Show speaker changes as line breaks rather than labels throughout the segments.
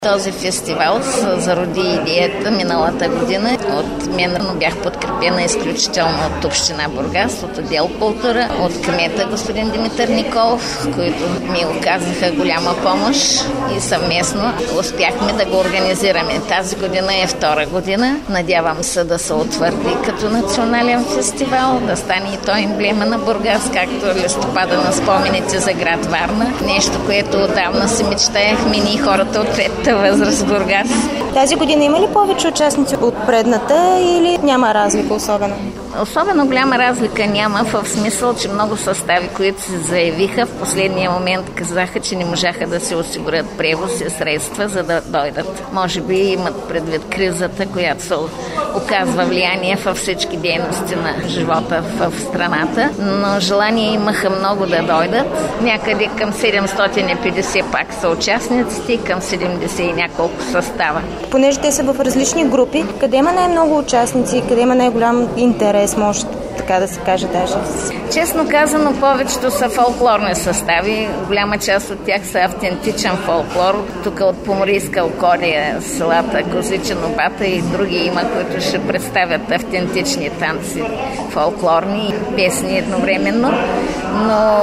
Този фестивал зароди идеята миналата година. От мен бях подкрепена изключително от община Бургас, от отдел култура, от кмета господин Димитър Николов, които ми оказаха голяма помощ и съвместно успяхме да го организираме. Тази година е втора година. Надявам се да се утвърди като национален фестивал, да стане и той емблема на Бургас, както листопада на спомените за град Варна. Нещо, което отдавна си мечтаехме ние хората от третата възраст в Бургас.
Тази година има ли повече участници от предната или няма разлика особено?
Особено голяма разлика няма, в смисъл, че много състави, които се заявиха, в последния момент казаха, че не можаха да се осигурят превоз и средства, за да дойдат. Може би имат предвид кризата, която се оказва влияние във всички дейности на живота в страната, но желание имаха много да дойдат. Някъде към 750 пак са участниците и към 70 и няколко състава.
Понеже те са в различни групи, къде има най-много участници, къде има най-голям интерес, може така да се каже даже?
Честно казано, повечето са фолклорни състави. Голяма част от тях са автентичен фолклор. Тук от Поморийска околия, селата Козичен, Обата и други има, които ще представят автентични танци, фолклорни песни едновременно. Но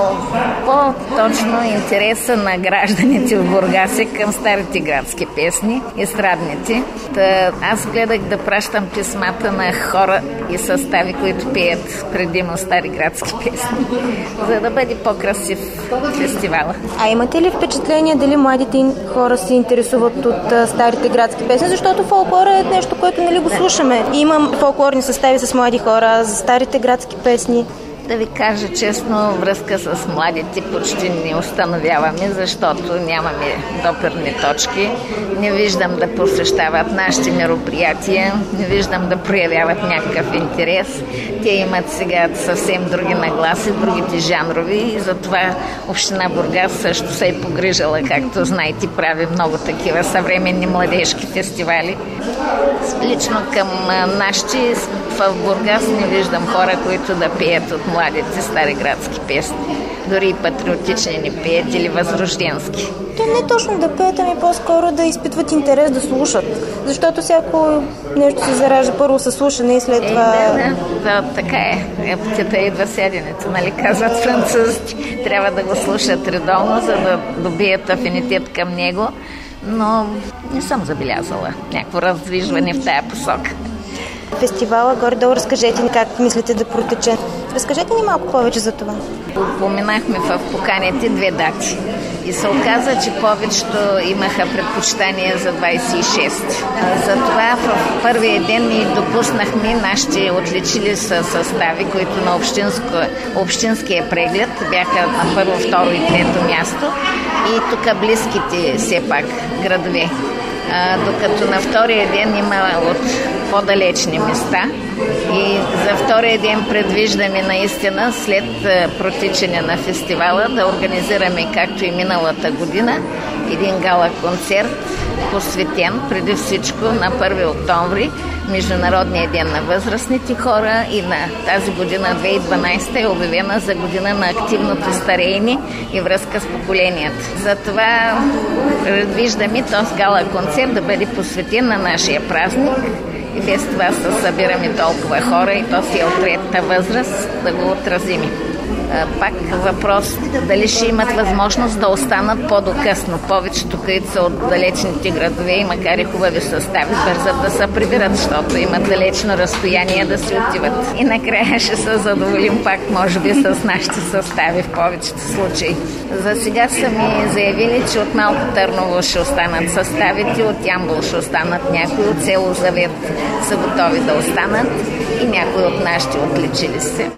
по-точно интереса на гражданите в Бургас е към старите градски песни, естрадните. Аз гледах да пращам писмата на хора и състави, които пеят предимно стари градски песни, за да бъде по-красив фестивала.
А имате ли впечатление дали младите хора се интересуват от старите градски песни? Защото фолклора е нещо, което го слушаме. Имам фолклорни състави с млади хора, за старите градски песни.
Да ви кажа честно, връзка с младите почти не установяваме, защото нямаме допирни точки. Не виждам да посещават нашите мероприятия, не виждам да проявяват някакъв интерес. Те имат сега съвсем други нагласи, другите жанрови и затова община Бургас също се е погрижала, както знаете, прави много такива съвременни младежки фестивали. Лично към нашите в Бургас не виждам хора, които да пеят от младите стари градски песни. Дори и патриотични не пеят или възрожденски.
Те не точно да пеят, ами по-скоро да изпитват интерес да слушат. Защото всяко нещо се заражда първо със слушане и след това...
Да, така е. Апетита идва сяденето, нали казват французите. Трябва да го слушат редовно, за да добият афинитет към него. Но не съм забелязала някакво раздвижване в тая посока.
Фестивала, горе-долу разкажете ни как мислите да протече. Разкажете ни малко повече за това.
Упоменахме в поканите 2 дати и се оказа, че повечето имаха предпочитание за 26. Затова в първия ден ни допуснахме нашите отличили състави, които на общинския преглед бяха на първо, второ и трето място и тук близките все пак градове. Докато на втория ден има от по-далечни места и за втория ден предвиждаме наистина след протичане на фестивала да организираме, както и миналата година, един гала концерт, посветен преди всичко на 1 октомври, Международния ден на възрастните хора, и на тази година 2012 е обявена за година на активното стареене и връзка с поколенията. Затова предвиждаме този гала концерт да бъде посветен на нашия празник и без това се събираме толкова хора и то си е от третата възраст да го отразим. Пак въпрос дали ще имат възможност да останат по-докъсно. Повечето, които са от далечните градове и макар и хубави състави, бързат да се прибират, защото имат далечно разстояние да си отиват. И накрая ще се задоволим пак, може би, с нашите състави в повечето случаи. За сега са ми заявили, че от Малко Търново ще останат съставите, от Ямбол ще останат някои, от село Завет са готови да останат и някои от нашите отличили се.